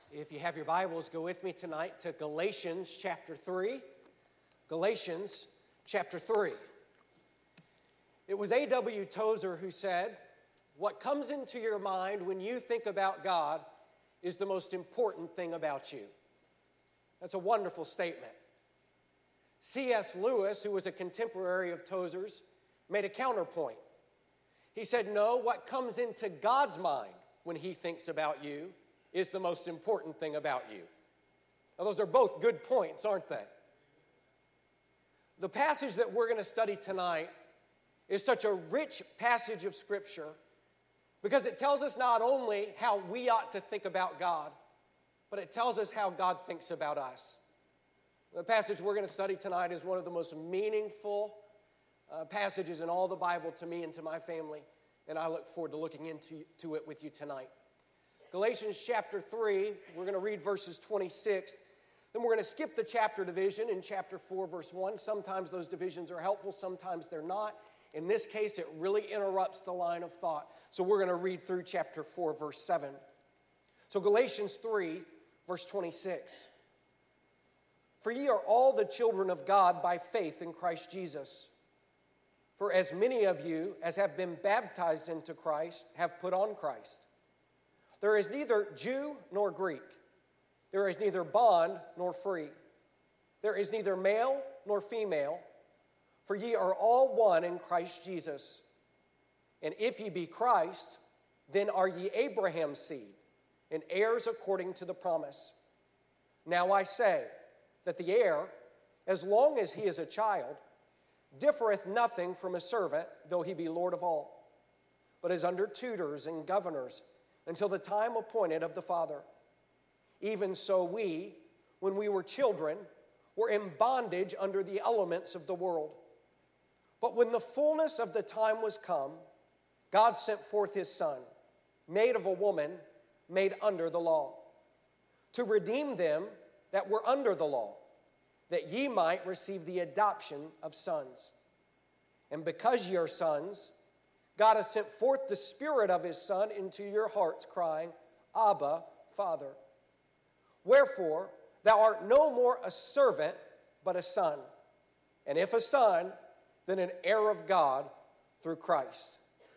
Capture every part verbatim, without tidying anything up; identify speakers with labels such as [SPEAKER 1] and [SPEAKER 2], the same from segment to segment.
[SPEAKER 1] If you have your Bibles, go with me tonight to Galatians chapter three. Galatians chapter three. It was A W Tozer who said, "What comes into your mind when you think about God is the most important thing about you." That's a wonderful statement. C S Lewis, who was a contemporary of Tozer's, made a counterpoint. He said, "No, what comes into God's mind when he thinks about you is the most important thing about you." Now, those are both good points, aren't they? The passage that we're going to study tonight is such a rich passage of Scripture because it tells us not only how we ought to think about God, but it tells us how God thinks about us. The passage we're going to study tonight is one of the most meaningful uh, passages in all the Bible to me and to my family, and I look forward to looking into to it with you tonight. Galatians chapter three, we're going to read verses twenty-six. Then we're going to skip the chapter division in chapter four, verse one. Sometimes those divisions are helpful, sometimes they're not. In this case, it really interrupts the line of thought. So we're going to read through chapter four, verse seven. So Galatians three, verse twenty-six. "For ye are all the children of God by faith in Christ Jesus. For as many of you as have been baptized into Christ have put on Christ. There is neither Jew nor Greek. There is neither bond nor free. There is neither male nor female. For ye are all one in Christ Jesus. And if ye be Christ, then are ye Abraham's seed, and heirs according to the promise. Now I say that the heir, as long as he is a child, differeth nothing from a servant, though he be Lord of all, but is under tutors and governors, until the time appointed of the Father. Even so we, when we were children, were in bondage under the elements of the world. But when the fullness of the time was come, God sent forth his Son, made of a woman, made under the law, to redeem them that were under the law, that ye might receive the adoption of sons. And because ye are sons, God hath sent forth the Spirit of his Son into your hearts, crying, Abba, Father. Wherefore, thou art no more a servant, but a son. And if a son, then an heir of God through Christ."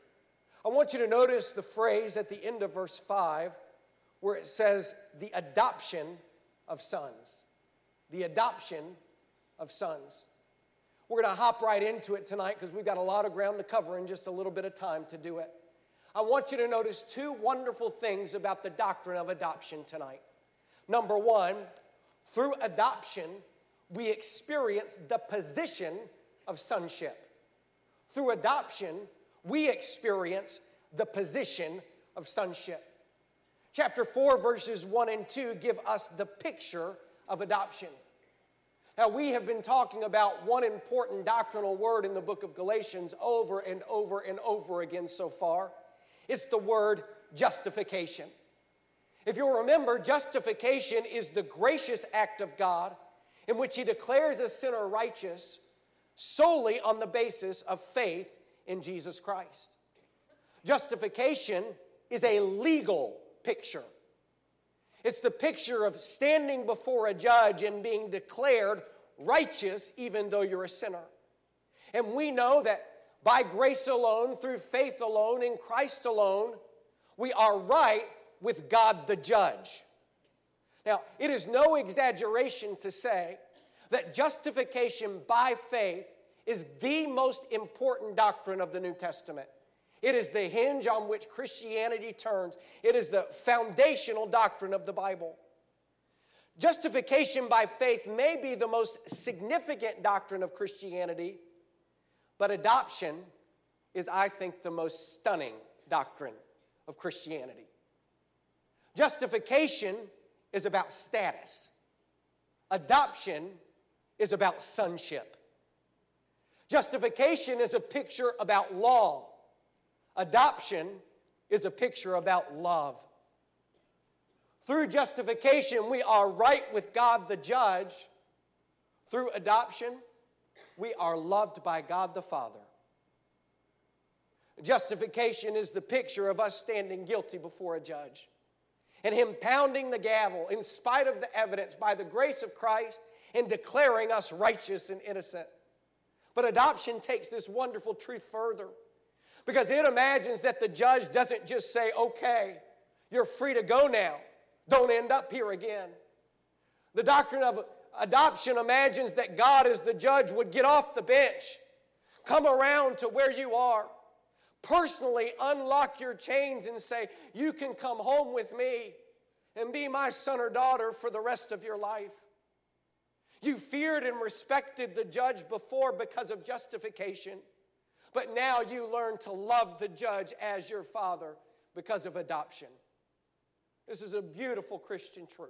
[SPEAKER 1] I want you to notice the phrase at the end of verse five, where it says, the adoption of sons. The adoption of sons. We're going to hop right into it tonight because we've got a lot of ground to cover in just a little bit of time to do it. I want you to notice two wonderful things about the doctrine of adoption tonight. Number one, through adoption, we experience the position of sonship. Through adoption, we experience the position of sonship. Chapter four, verses one and two give us the picture of adoption. Now, we have been talking about one important doctrinal word in the book of Galatians over and over and over again so far. It's the word justification. If you'll remember, justification is the gracious act of God in which he declares a sinner righteous solely on the basis of faith in Jesus Christ. Justification is a legal picture. It's the picture of standing before a judge and being declared righteous even though you're a sinner. And we know that by grace alone, through faith alone, in Christ alone, we are right with God the judge. Now, it is no exaggeration to say that justification by faith is the most important doctrine of the New Testament. It is the hinge on which Christianity turns. It is the foundational doctrine of the Bible. Justification by faith may be the most significant doctrine of Christianity, but adoption is, I think, the most stunning doctrine of Christianity. Justification is about status. Adoption is about sonship. Justification is a picture about law. Adoption is a picture about love. Through justification, we are right with God the judge. Through adoption, we are loved by God the Father. Justification is the picture of us standing guilty before a judge. and him pounding the gavel in spite of the evidence by the grace of Christ and declaring us righteous and innocent. But adoption takes this wonderful truth further, because it imagines that the judge doesn't just say, okay, you're free to go now. Don't end up here again. The doctrine of adoption imagines that God as the judge would get off the bench, come around to where you are, personally unlock your chains and say, you can come home with me and be my son or daughter for the rest of your life. You feared and respected the judge before because of justification, but now you learn to love the judge as your father because of adoption. This is a beautiful Christian truth.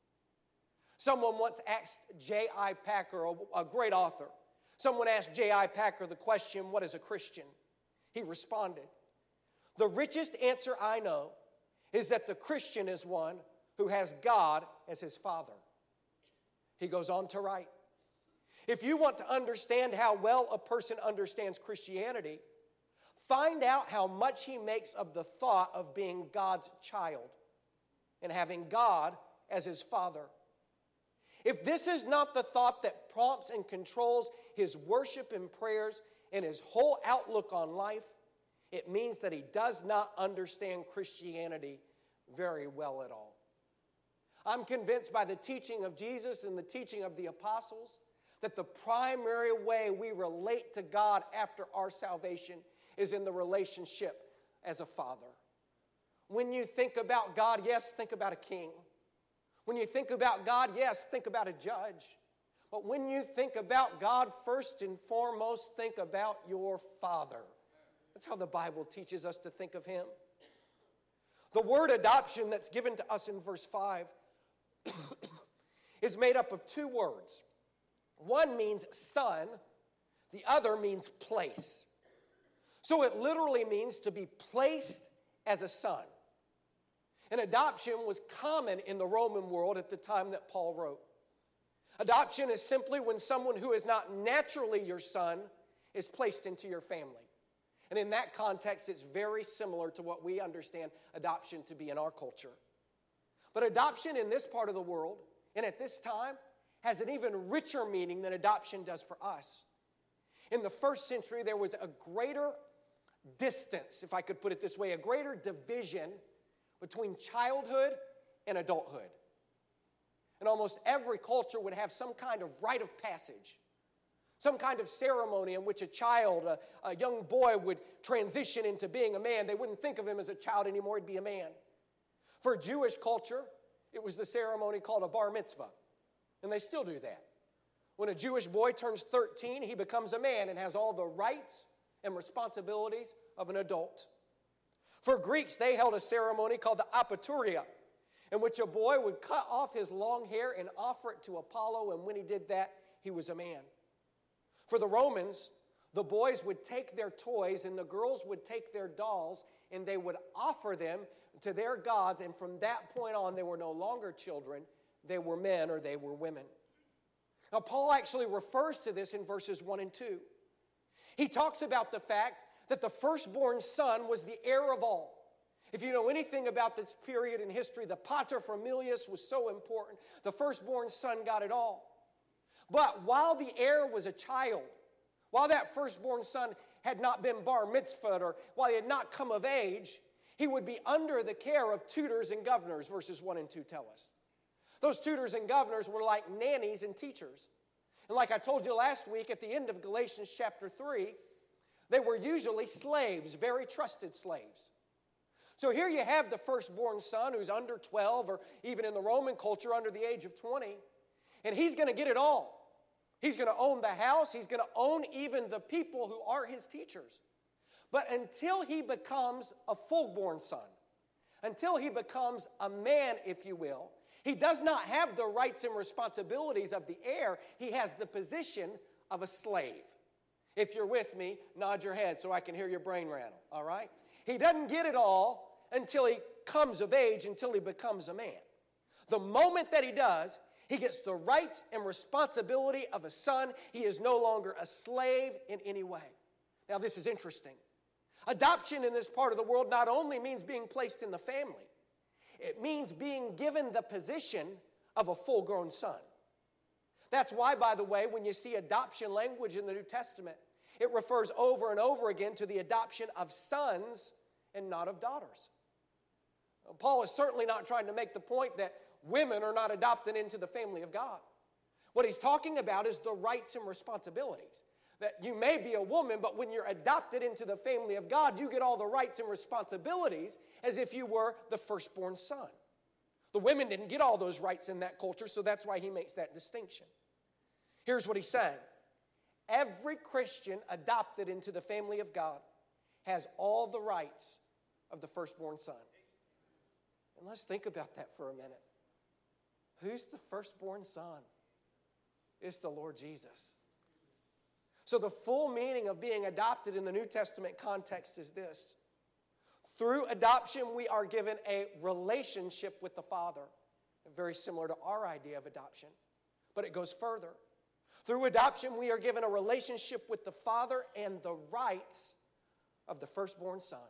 [SPEAKER 1] Someone once asked J I Packer, a great author, someone asked J I Packer the question, what is a Christian? He responded, the richest answer I know is that the Christian is one who has God as his father. He goes on to write, if you want to understand how well a person understands Christianity, find out how much he makes of the thought of being God's child and having God as his father. If this is not the thought that prompts and controls his worship and prayers and his whole outlook on life, it means that he does not understand Christianity very well at all. I'm convinced by the teaching of Jesus and the teaching of the apostles that the primary way we relate to God after our salvation is in the relationship as a father. When you think about God, yes, think about a king. When you think about God, yes, think about a judge. But when you think about God, first and foremost, think about your Father. That's how the Bible teaches us to think of him. The word adoption that's given to us in verse five is made up of two words. One means son, the other means place. So it literally means to be placed as a son. And adoption was common in the Roman world at the time that Paul wrote. Adoption is simply when someone who is not naturally your son is placed into your family. And in that context, it's very similar to what we understand adoption to be in our culture. But adoption in this part of the world, and at this time, has an even richer meaning than adoption does for us. In the first century, there was a greater distance, if I could put it this way, a greater division between childhood and adulthood. And almost every culture would have some kind of rite of passage, some kind of ceremony in which a child, a, a young boy, would transition into being a man. They wouldn't think of him as a child anymore, he'd be a man. For Jewish culture, it was the ceremony called a bar mitzvah, and they still do that. When a Jewish boy turns thirteen, he becomes a man and has all the rights and responsibilities of an adult. For Greeks, they held a ceremony called the apaturia, in which a boy would cut off his long hair and offer it to Apollo, and when he did that, he was a man. For the Romans, the boys would take their toys and the girls would take their dolls, and they would offer them to their gods, and from that point on, they were no longer children, they were men or they were women. Now, Paul actually refers to this in verses one and two. He talks about the fact that the firstborn son was the heir of all. If you know anything about this period in history, the pater familias was so important. The firstborn son got it all. But while the heir was a child, while that firstborn son had not been bar mitzvahed, or while he had not come of age, he would be under the care of tutors and governors, verses one and two tell us. Those tutors and governors were like nannies and teachers. And like I told you last week at the end of Galatians chapter three, they were usually slaves, very trusted slaves. So here you have the firstborn son who's under twelve, or even in the Roman culture under the age of twenty, and he's going to get it all. He's going to own the house. He's going to own even the people who are his teachers. But until he becomes a full-born son, until he becomes a man, if you will, he does not have the rights and responsibilities of the heir. He has the position of a slave. If you're with me, nod your head so I can hear your brain rattle, all right? He doesn't get it all until he comes of age, until he becomes a man. The moment that he does, he gets the rights and responsibility of a son. He is no longer a slave in any way. Now, this is interesting. Adoption in this part of the world not only means being placed in the family, It means being given the position of a full-grown son. That's why, by the way, when you see adoption language in the New Testament, it refers over and over again to the adoption of sons and not of daughters. Paul is certainly not trying to make the point that women are not adopted into the family of God. What he's talking about is the rights and responsibilities. That you may be a woman, but when you're adopted into the family of God, you get all the rights and responsibilities as if you were the firstborn son. The women didn't get all those rights in that culture, so that's why he makes that distinction. Here's what he's saying. Every Christian adopted into the family of God has all the rights of the firstborn son. And let's think about that for a minute. Who's the firstborn son? It's the Lord Jesus. So the full meaning of being adopted in the New Testament context is this. Through adoption, we are given a relationship with the Father, very similar to our idea of adoption, but it goes further. Through adoption, we are given a relationship with the Father and the rights of the firstborn son.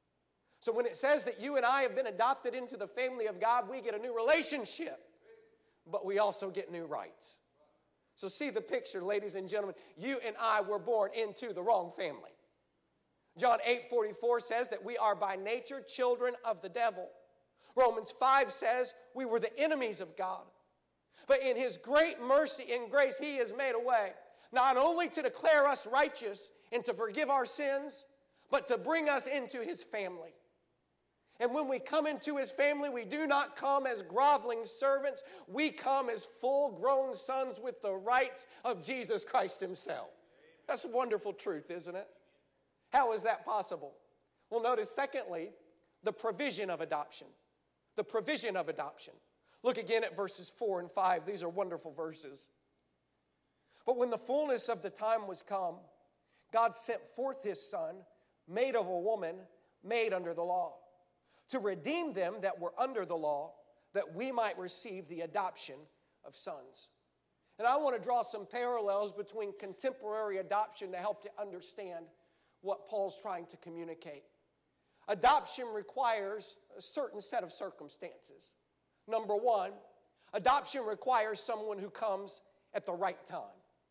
[SPEAKER 1] So when it says that you and I have been adopted into the family of God, we get a new relationship, but we also get new rights. So see the picture, ladies and gentlemen. You and I were born into the wrong family. John eight forty-four says that we are by nature children of the devil. Romans five says we were the enemies of God. But in his great mercy and grace, he has made a way, not only to declare us righteous and to forgive our sins, but to bring us into his family. And when we come into his family, we do not come as groveling servants. We come as full-grown sons with the rights of Jesus Christ himself. That's a wonderful truth, isn't it? How is that possible? Well, notice, secondly, the provision of adoption. The provision of adoption. Look again at verses four and five. These are wonderful verses. But when the fullness of the time was come, God sent forth his Son, made of a woman, made under the law, to redeem them that were under the law, that we might receive the adoption of sons. And I want to draw some parallels between contemporary adoption to help you understand what Paul's trying to communicate. Adoption requires a certain set of circumstances. Number one, adoption requires someone who comes at the right time.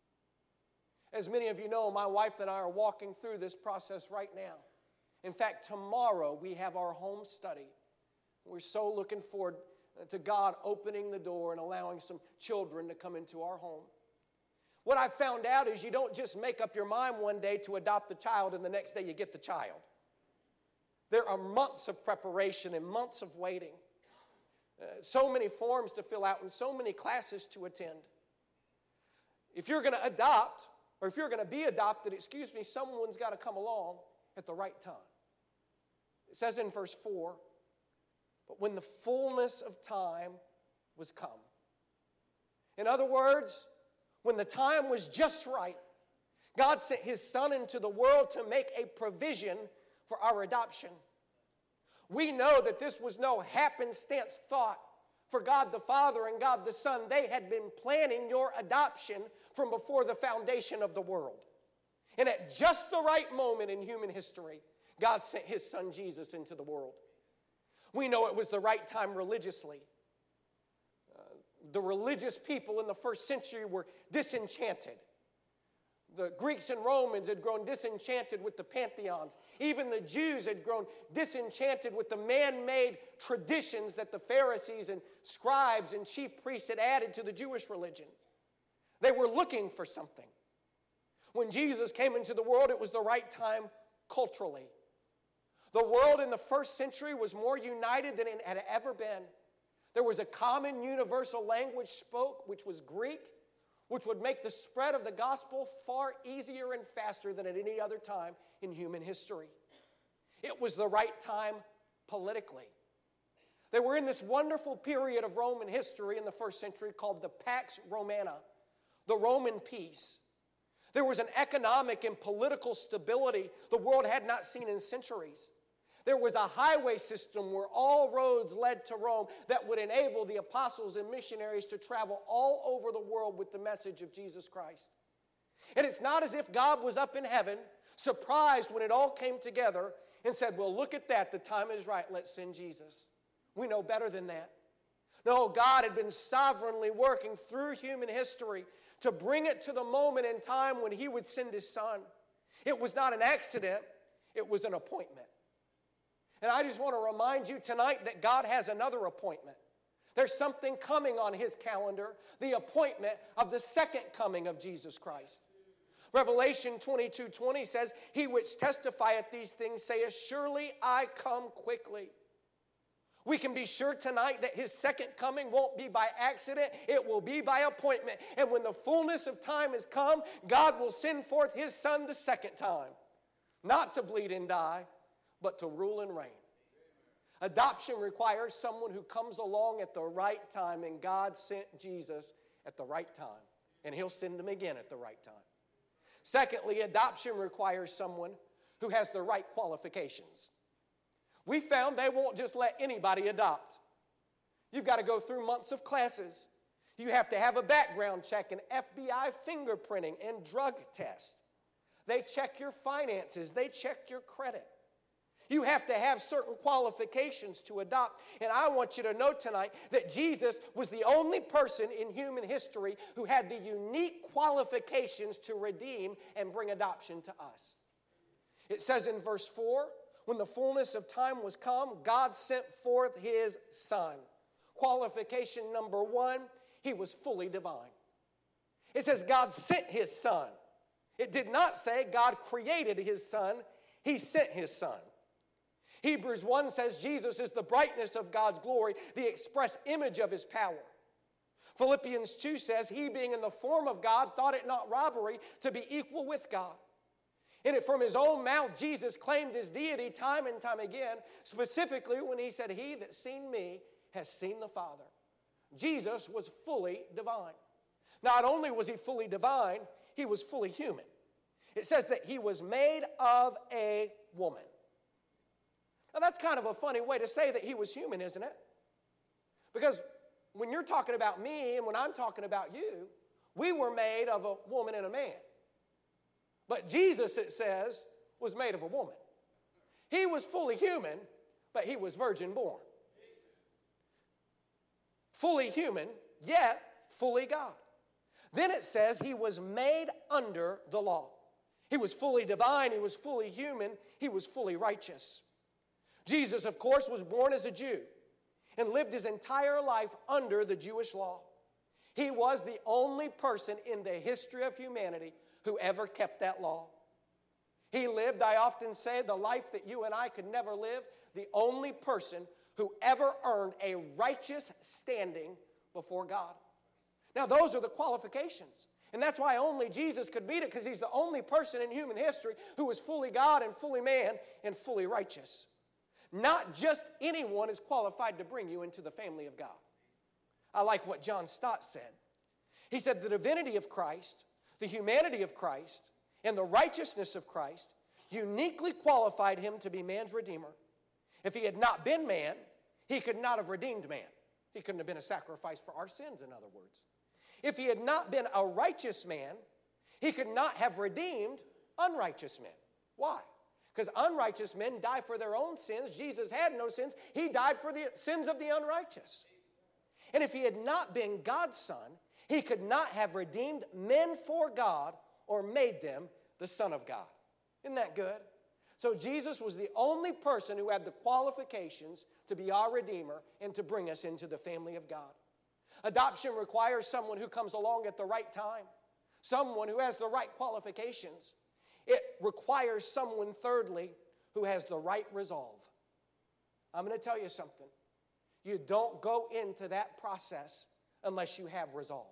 [SPEAKER 1] As many of you know, my wife and I are walking through this process right now. In fact, tomorrow we have our home study. We're so looking forward to God opening the door and allowing some children to come into our home. What I found out is you don't just make up your mind one day to adopt a child and the next day you get the child. There are months of preparation and months of waiting. Uh, so many forms to fill out and so many classes to attend. If you're going to adopt, or if you're going to be adopted, excuse me, someone's got to come along at the right time. It says in verse four, but when the fullness of time was come. In other words, when the time was just right, God sent his Son into the world to make a provision for our adoption. We know that this was no happenstance thought for God the Father and God the Son. They had been planning your adoption from before the foundation of the world. And at just the right moment in human history, God sent his Son Jesus into the world. We know it was the right time religiously. Uh, the religious people in the first century were disenchanted. The Greeks and Romans had grown disenchanted with the pantheons. Even the Jews had grown disenchanted with the man-made traditions that the Pharisees and scribes and chief priests had added to the Jewish religion. They were looking for something. When Jesus came into the world, it was the right time culturally. The world in the first century was more united than it had ever been. There was a common universal language spoke, which was Greek, which would make the spread of the gospel far easier and faster than at any other time in human history. It was the right time politically. They were in this wonderful period of Roman history in the first century called the Pax Romana, the Roman peace. There was an economic and political stability the world had not seen in centuries. There was a highway system where all roads led to Rome that would enable the apostles and missionaries to travel all over the world with the message of Jesus Christ. And it's not as if God was up in heaven, surprised when it all came together and said, well, look at that, the time is right, let's send Jesus. We know better than that. No, God had been sovereignly working through human history to bring it to the moment in time when He would send His Son. It was not an accident, it was an appointment. And I just want to remind you tonight that God has another appointment. There's something coming on His calendar, the appointment of the second coming of Jesus Christ. Revelation twenty-two twenty says, He which testifieth these things saith, Surely I come quickly. We can be sure tonight that His second coming won't be by accident, it will be by appointment. And when the fullness of time has come, God will send forth His Son the second time, not to bleed and die, but to rule and reign. Adoption requires someone who comes along at the right time, and God sent Jesus at the right time, and He'll send Him again at the right time. Secondly, adoption requires someone who has the right qualifications. We found they won't just let anybody adopt. You've got to go through months of classes. You have to have a background check, an F B I fingerprinting, and drug test. They check your finances. They check your credit. You have to have certain qualifications to adopt. And I want you to know tonight that Jesus was the only person in human history who had the unique qualifications to redeem and bring adoption to us. It says in verse four, when the fullness of time was come, God sent forth His Son. Qualification number one, He was fully divine. It says God sent His Son. It did not say God created His Son. He sent His Son. Hebrews one says Jesus is the brightness of God's glory, the express image of His power. Philippians two says He, being in the form of God, thought it not robbery to be equal with God. And it from His own mouth, Jesus claimed His deity time and time again, specifically when He said, He that seen me has seen the Father. Jesus was fully divine. Not only was He fully divine, He was fully human. It says that He was made of a woman. Now that's kind of a funny way to say that He was human, isn't it? Because when you're talking about me and when I'm talking about you, we were made of a woman and a man. But Jesus, it says, was made of a woman. He was fully human, but He was virgin born. Fully human, yet fully God. Then it says He was made under the law. He was fully divine, He was fully human, He was fully righteous. Jesus, of course, was born as a Jew and lived His entire life under the Jewish law. He was the only person in the history of humanity who ever kept that law. He lived, I often say, the life that you and I could never live, the only person who ever earned a righteous standing before God. Now, those are the qualifications. And that's why only Jesus could meet it, because He's the only person in human history who was fully God and fully man and fully righteous. Not just anyone is qualified to bring you into the family of God. I like what John Stott said. He said the divinity of Christ, the humanity of Christ, and the righteousness of Christ uniquely qualified Him to be man's redeemer. If He had not been man, He could not have redeemed man. He couldn't have been a sacrifice for our sins, in other words. If He had not been a righteous man, He could not have redeemed unrighteous men. Why? Because unrighteous men die for their own sins. Jesus had no sins. He died for the sins of the unrighteous. And if He had not been God's Son, He could not have redeemed men for God or made them the Son of God. Isn't that good? So Jesus was the only person who had the qualifications to be our Redeemer and to bring us into the family of God. Adoption requires someone who comes along at the right time, someone who has the right qualifications. It requires someone, thirdly, who has the right resolve. I'm going to tell you something. You don't go into that process unless you have resolve.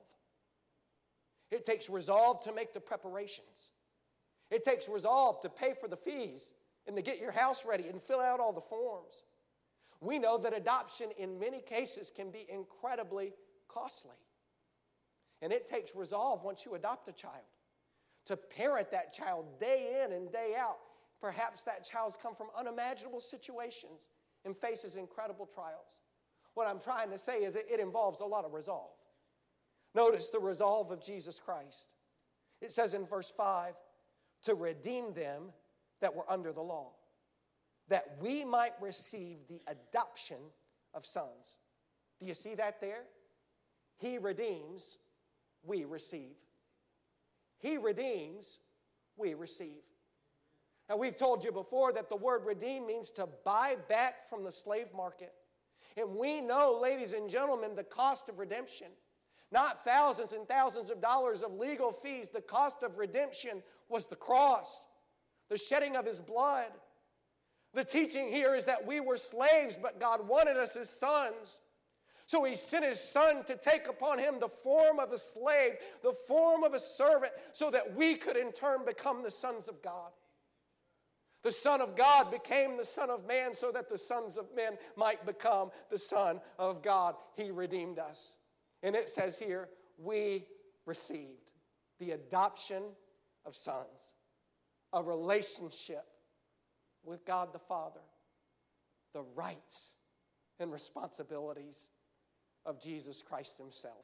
[SPEAKER 1] It takes resolve to make the preparations. It takes resolve to pay for the fees and to get your house ready and fill out all the forms. We know that adoption in many cases can be incredibly costly. And it takes resolve once you adopt a child to parent that child day in and day out. Perhaps that child's come from unimaginable situations and faces incredible trials. What I'm trying to say is it involves a lot of resolve. Notice the resolve of Jesus Christ. It says in verse five, to redeem them that were under the law, that we might receive the adoption of sons. Do you see that there? He redeems, we receive. He redeems, we receive. Now, we've told you before that the word redeem means to buy back from the slave market. And we know, ladies and gentlemen, the cost of redemption. Not thousands and thousands of dollars of legal fees. The cost of redemption was the cross, the shedding of His blood. The teaching here is that we were slaves, but God wanted us as sons. So He sent His Son to take upon Him the form of a slave, the form of a servant, so that we could in turn become the sons of God. The Son of God became the Son of Man so that the sons of men might become the Son of God. He redeemed us. And it says here, we received the adoption of sons, a relationship with God the Father, the rights and responsibilities of Jesus Christ Himself.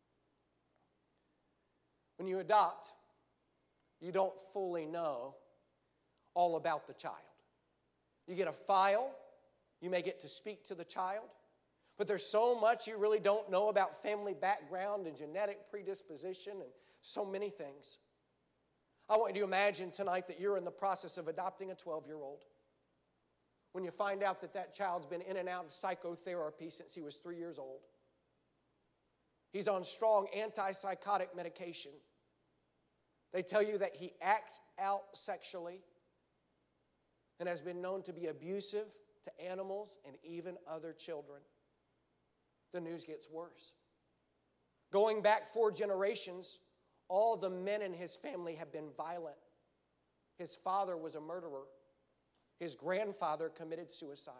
[SPEAKER 1] When you adopt, you don't fully know all about the child. You get a file, you may get to speak to the child, but there's so much you really don't know about family background and genetic predisposition and so many things. I want you to imagine tonight that you're in the process of adopting a twelve-year-old. When you find out that that child's been in and out of psychotherapy since he was three years old. He's on strong antipsychotic medication. They tell you that he acts out sexually and has been known to be abusive to animals and even other children. The news gets worse. Going back four generations, all the men in his family have been violent. His father was a murderer. His grandfather committed suicide.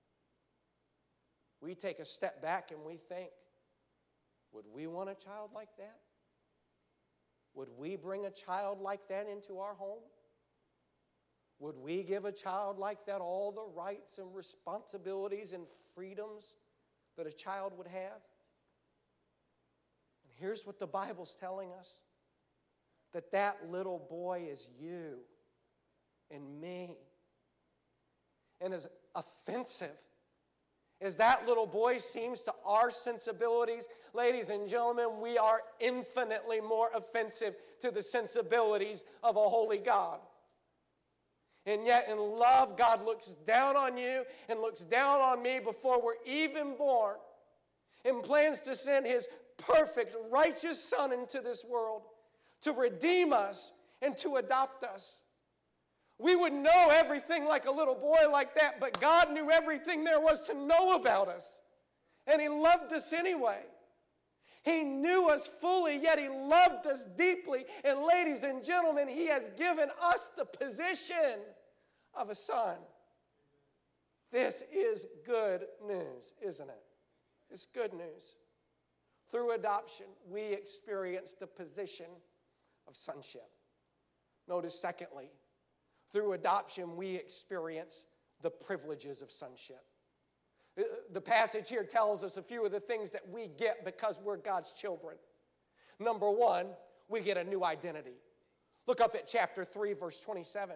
[SPEAKER 1] We take a step back and we think, would we want a child like that? Would we bring a child like that into our home? Would we give a child like that all the rights and responsibilities and freedoms that a child would have? And here's what the Bible's telling us, that that little boy is you and me. And as offensive as that little boy seems to our sensibilities, ladies and gentlemen, we are infinitely more offensive to the sensibilities of a holy God. And yet in love, God looks down on you and looks down on me before we're even born and plans to send His perfect, righteous Son into this world to redeem us and to adopt us. We would know everything like a little boy like that, but God knew everything there was to know about us. And He loved us anyway. He knew us fully, yet He loved us deeply. And ladies and gentlemen, He has given us the position of a son. This is good news, isn't it? It's good news. Through adoption, we experience the position of sonship. Notice, secondly, through adoption, we experience the privileges of sonship. The passage here tells us a few of the things that we get because we're God's children. Number one, we get a new identity. Look up at chapter three, verse twenty-seven.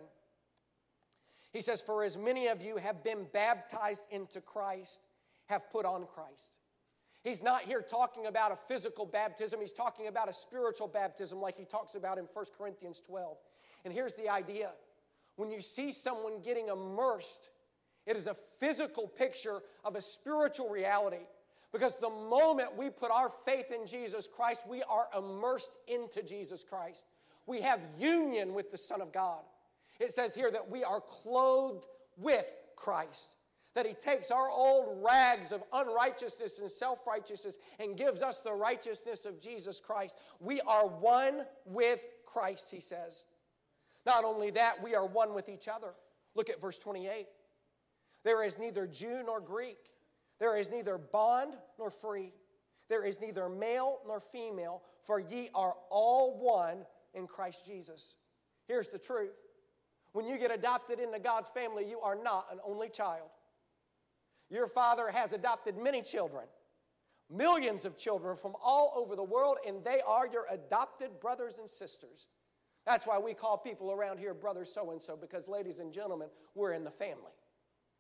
[SPEAKER 1] He says, "For as many of you have been baptized into Christ, have put on Christ." He's not here talking about a physical baptism. He's talking about a spiritual baptism like he talks about in First Corinthians twelve. And here's the idea. When you see someone getting immersed, it is a physical picture of a spiritual reality. Because the moment we put our faith in Jesus Christ, we are immersed into Jesus Christ. We have union with the Son of God. It says here that we are clothed with Christ. That He takes our old rags of unrighteousness and self-righteousness and gives us the righteousness of Jesus Christ. We are one with Christ, he says. Not only that, we are one with each other. Look at verse twenty-eight. There is neither Jew nor Greek. There is neither bond nor free. There is neither male nor female, for ye are all one in Christ Jesus. Here's the truth. When you get adopted into God's family, you are not an only child. Your Father has adopted many children, millions of children from all over the world, and they are your adopted brothers and sisters. That's why we call people around here brother so-and-so, because ladies and gentlemen, we're in the family.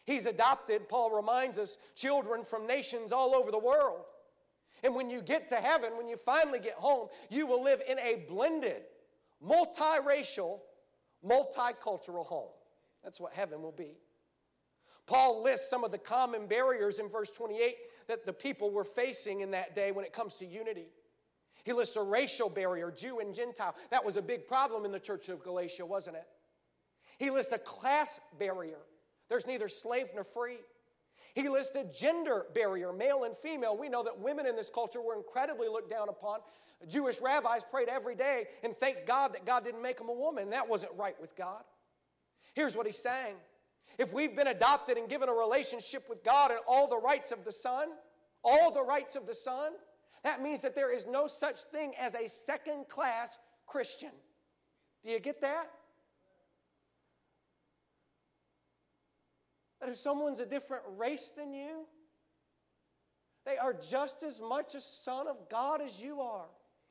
[SPEAKER 1] He's adopted, Paul reminds us, children from nations all over the world. And when you get to heaven, when you finally get home, you will live in a blended, multiracial, multicultural home. That's what heaven will be. Paul lists some of the common barriers in verse twenty-eight that the people were facing in that day when it comes to unity. He lists a racial barrier, Jew and Gentile. That was a big problem in the church of Galatia, wasn't it? He lists a class barrier. There's neither slave nor free. He lists a gender barrier, male and female. We know that women in this culture were incredibly looked down upon. Jewish rabbis prayed every day and thanked God that God didn't make them a woman. That wasn't right with God. Here's what he's saying. If we've been adopted and given a relationship with God and all the rights of the Son, all the rights of the Son, that means that there is no such thing as a second-class Christian. Do you get that? That if someone's a different race than you, they are just as much a son of God as you are.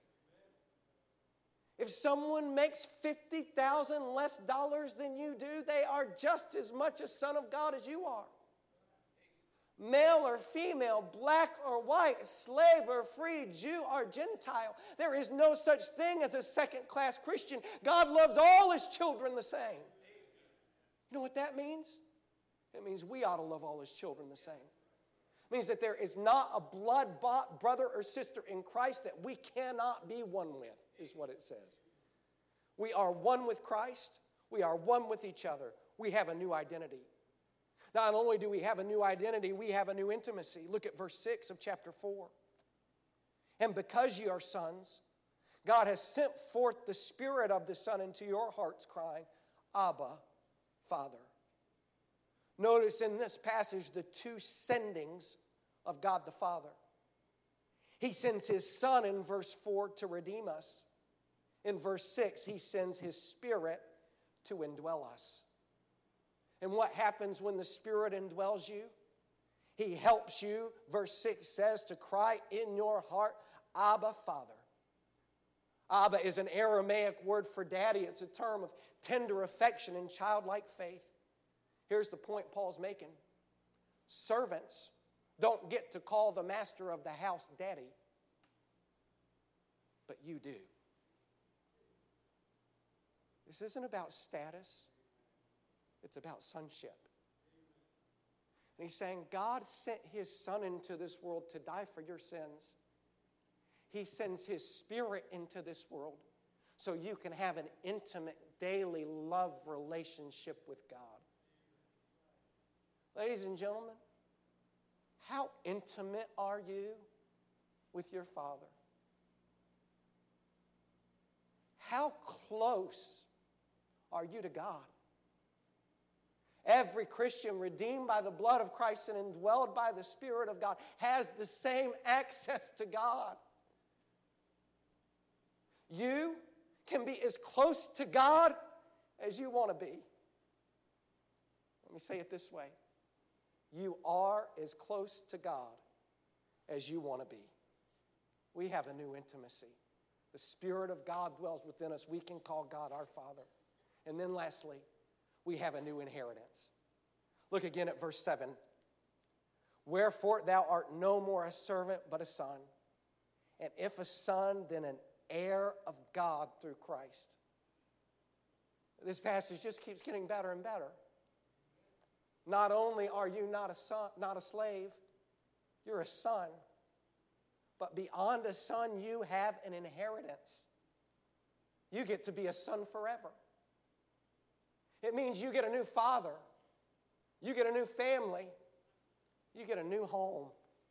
[SPEAKER 1] If someone makes fifty thousand dollars less dollars than you do, they are just as much a son of God as you are. Male or female, black or white, slave or free, Jew or Gentile. There is no such thing as a second-class Christian. God loves all His children the same. You know what that means? It means we ought to love all His children the same. It means that there is not a blood-bought brother or sister in Christ that we cannot be one with, is what it says. We are one with Christ. We are one with each other. We have a new identity. Not only do we have a new identity, we have a new intimacy. Look at verse six of chapter four. And because ye are sons, God has sent forth the Spirit of the Son into your hearts, crying, Abba, Father. Notice in this passage the two sendings of God the Father. He sends His Son in verse four to redeem us. In verse six, He sends His Spirit to indwell us. And what happens when the Spirit indwells you? He helps you, verse six says, to cry in your heart, Abba, Father. Abba is an Aramaic word for daddy. It's a term of tender affection and childlike faith. Here's the point Paul's making. Servants don't get to call the master of the house daddy, but you do. This isn't about status. It's about sonship. And he's saying God sent His Son into this world to die for your sins. He sends His Spirit into this world so you can have an intimate, daily love relationship with God. Ladies and gentlemen, how intimate are you with your Father? How close are you to God? Every Christian redeemed by the blood of Christ and indwelled by the Spirit of God has the same access to God. You can be as close to God as you want to be. Let me say it this way. You are as close to God as you want to be. We have a new intimacy. The Spirit of God dwells within us. We can call God our Father. And then lastly, we have a new inheritance. Look again at verse seven. Wherefore thou art no more a servant, but a son. And if a son, then an heir of God through Christ. This passage just keeps getting better and better. Not only are you not a son, not a slave, you're a son. But beyond a son, you have an inheritance. You get to be a son forever. It means you get a new father. You get a new family. You get a new home.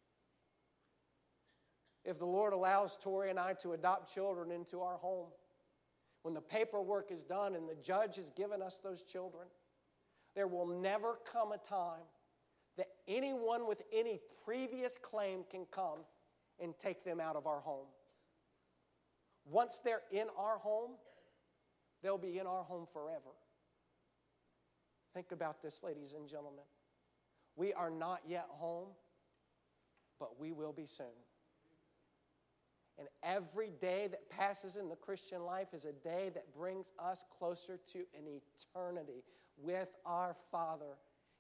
[SPEAKER 1] If the Lord allows Tori and I to adopt children into our home, when the paperwork is done and the judge has given us those children, there will never come a time that anyone with any previous claim can come and take them out of our home. Once they're in our home, they'll be in our home forever. Think about this, ladies and gentlemen. We are not yet home, but we will be soon. And every day that passes in the Christian life is a day that brings us closer to an eternity with our Father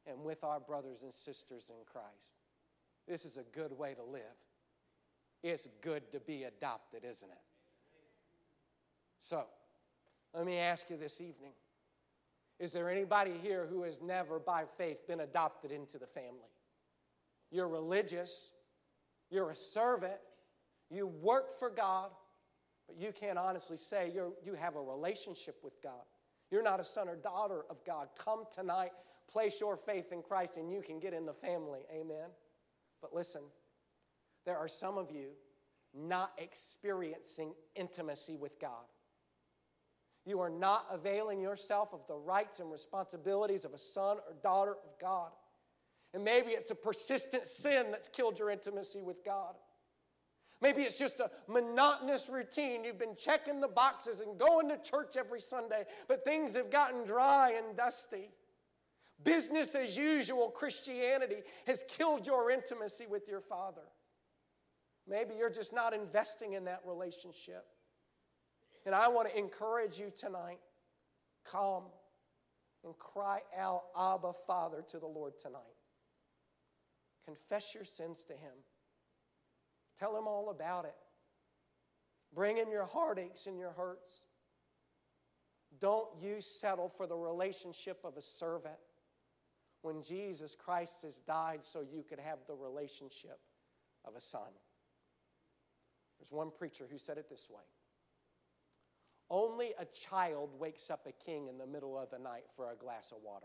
[SPEAKER 1] and with our brothers and sisters in Christ. This is a good way to live. It's good to be adopted, isn't it? So, let me ask you this evening. Is there anybody here who has never by faith been adopted into the family? You're religious. You're a servant. You work for God. But you can't honestly say you're, you have a relationship with God. You're not a son or daughter of God. Come tonight, place your faith in Christ, and you can get in the family. Amen? But listen, there are some of you not experiencing intimacy with God. You are not availing yourself of the rights and responsibilities of a son or daughter of God. And maybe it's a persistent sin that's killed your intimacy with God. Maybe it's just a monotonous routine. You've been checking the boxes and going to church every Sunday, but things have gotten dry and dusty. Business as usual Christianity has killed your intimacy with your Father. Maybe you're just not investing in that relationship. And I want to encourage you tonight, come and cry out, Abba, Father, to the Lord tonight. Confess your sins to Him. Tell Him all about it. Bring Him your heartaches and your hurts. Don't you settle for the relationship of a servant when Jesus Christ has died so you could have the relationship of a son. There's one preacher who said it this way. Only a child wakes up a king in the middle of the night for a glass of water.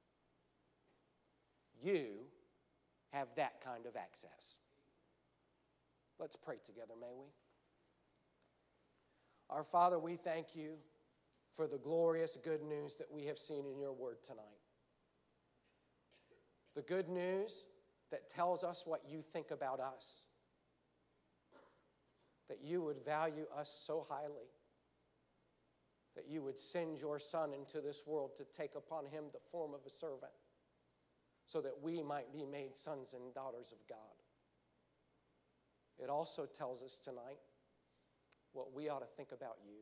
[SPEAKER 1] You have that kind of access. Let's pray together, may we? Our Father, we thank you for the glorious good news that we have seen in your word tonight. The good news that tells us what you think about us. That you would value us so highly. That you would send your Son into this world to take upon him the form of a servant so that we might be made sons and daughters of God. It also tells us tonight what we ought to think about you.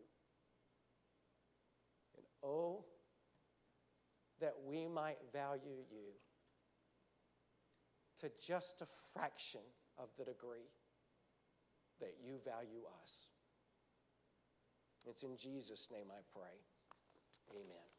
[SPEAKER 1] And oh, that we might value you to just a fraction of the degree that you value us. It's in Jesus' name I pray. Amen.